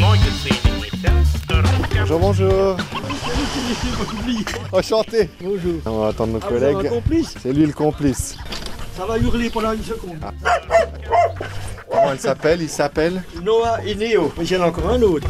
Bonjour, bonjour. Enchanté. Bonjour. On va attendre nos Vous avez collègues. un complice? C'est lui le complice. Ça va hurler pendant une seconde. Comment elle s'appelle? Il s'appelle? Noah et Néo. Mais il y en a encore un autre.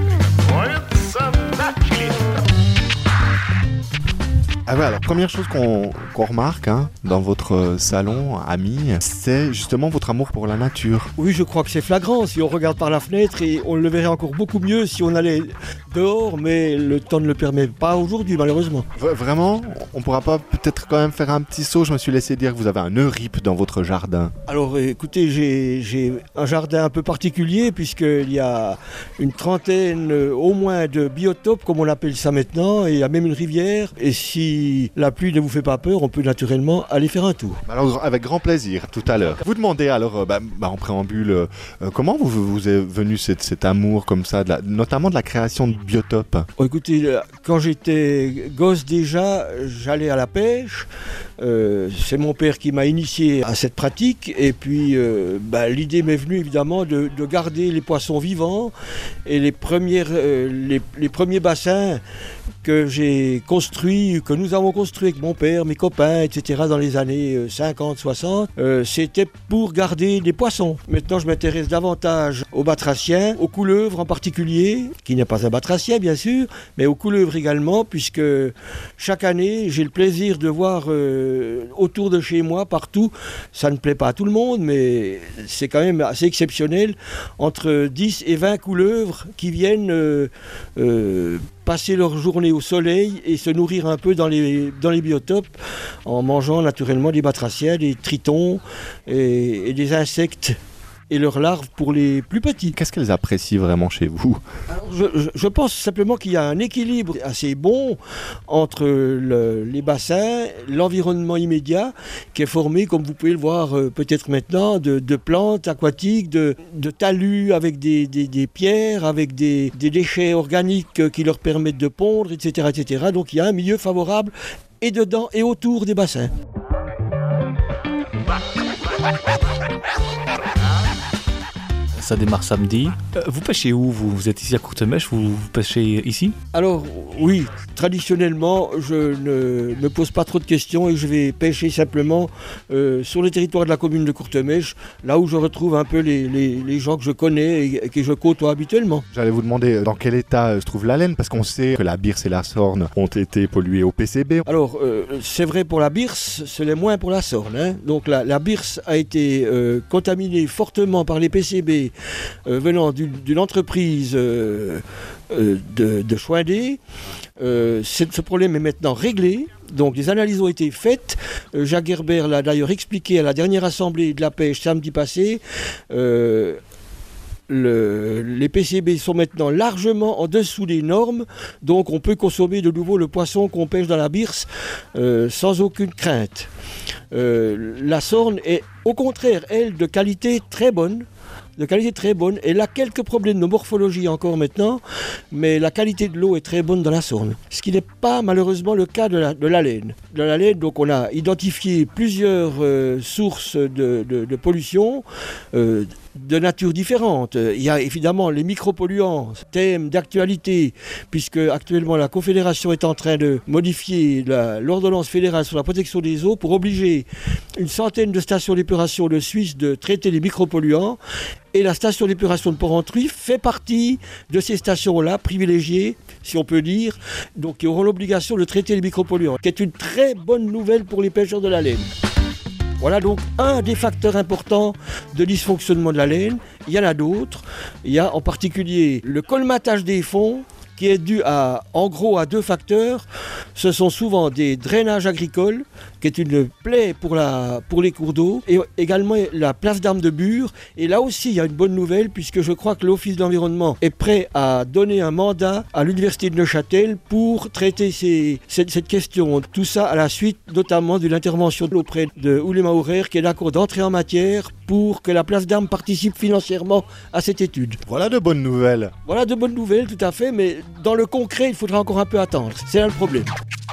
Ah ouais, alors première chose qu'on remarque dans votre salon, ami, c'est justement votre amour pour la nature. Oui, je crois que c'est flagrant. Si on regarde par la fenêtre, et on le verrait encore beaucoup mieux si on allait dehors, mais le temps ne le permet pas aujourd'hui, malheureusement. Vraiment? On pourra pas peut-être quand même faire un petit saut? Je me suis laissé dire que vous avez un eurip dans votre jardin. Alors écoutez, j'ai un jardin un peu particulier puisqu'il y a une trentaine au moins de biotopes, comme on appelle ça maintenant, et il y a même une rivière. Et si la pluie ne vous fait pas peur, on peut naturellement aller faire un tour. Alors avec grand plaisir, tout à l'heure. Vous demandez alors, en préambule, comment vous est venu cet amour comme ça, notamment de la création de biotopes? Oh, écoutez, quand j'étais gosse déjà, j'allais à la pêche. C'est mon père qui m'a initié à cette pratique et puis l'idée m'est venue évidemment de garder les poissons vivants et les premiers bassins que j'ai construits, que nous avons construits avec mon père, mes copains, etc. dans les années 50, 60, c'était pour garder des poissons. Maintenant je m'intéresse davantage aux batraciens, aux couleuvres en particulier, qui n'est pas un batracien bien sûr, mais aux couleuvres également, puisque chaque année j'ai le plaisir de voir autour de chez moi, partout, ça ne plaît pas à tout le monde, mais c'est quand même assez exceptionnel, entre 10 et 20 couleuvres qui viennent passer leur journée au soleil et se nourrir un peu dans les biotopes en mangeant naturellement des batraciens, des tritons et des insectes et leurs larves pour les plus petits. Qu'est-ce qu'elles apprécient vraiment chez vous? Alors, je pense simplement qu'il y a un équilibre assez bon entre les bassins, l'environnement immédiat qui est formé, comme vous pouvez le voir peut-être maintenant, de plantes aquatiques, de talus avec des pierres, avec des déchets organiques qui leur permettent de pondre, etc., etc. Donc il y a un milieu favorable et dedans et autour des bassins. Ça démarre samedi. Vous pêchez où? Vous êtes ici à Courtemêche, vous pêchez ici? Alors oui, traditionnellement, je ne me pose pas trop de questions et je vais pêcher simplement sur le territoire de la commune de Courtemêche, là où je retrouve un peu les gens que je connais et que je côtoie habituellement. J'allais vous demander dans quel état se trouve la laine, parce qu'on sait que la Birse et la Sorne ont été polluées au PCB. Alors, c'est vrai pour la Birse, ce l'est moins pour la Sorne. Donc la Birse a été contaminée fortement par les PCB venant d'une entreprise de Choindé. Ce problème est maintenant réglé. Donc des analyses ont été faites. Jacques Gerber l'a d'ailleurs expliqué à la dernière assemblée de la pêche samedi passé. Les PCB sont maintenant largement en dessous des normes, donc on peut consommer de nouveau le poisson qu'on pêche dans la Birse sans aucune crainte. La Sorne est au contraire, elle, de qualité très bonne. Elle a quelques problèmes de morphologie encore maintenant, mais la qualité de l'eau est très bonne dans la Sorne. Ce qui n'est pas malheureusement le cas de la laine. De la laine, donc on a identifié plusieurs sources de pollution de nature différente. Il y a évidemment les micropolluants, thème d'actualité, puisque actuellement la Confédération est en train de modifier l'ordonnance fédérale sur la protection des eaux pour obliger une centaine de stations d'épuration de Suisse de traiter les micropolluants. Et la station d'épuration de Porrentruy fait partie de ces stations-là, privilégiées, si on peut dire, donc qui auront l'obligation de traiter les micropolluants, qui est une très bonne nouvelle pour les pêcheurs de la laine. Voilà donc un des facteurs importants de dysfonctionnement de la laine. Il y en a d'autres. Il y a en particulier le colmatage des fonds, qui est dû en gros à deux facteurs. Ce sont souvent des drainages agricoles, qui est une plaie pour les cours d'eau, et également la place d'Armes de Bure. Et là aussi, il y a une bonne nouvelle, puisque je crois que l'Office de l'environnement est prêt à donner un mandat à l'Université de Neuchâtel pour traiter cette question. Tout ça à la suite notamment d'une intervention auprès de Oulema Hourer, qui est d'accord d'entrer en matière pour que la place d'Armes participe financièrement à cette étude. Voilà de bonnes nouvelles. Voilà de bonnes nouvelles, tout à fait, mais dans le concret, il faudra encore un peu attendre. C'est là le problème.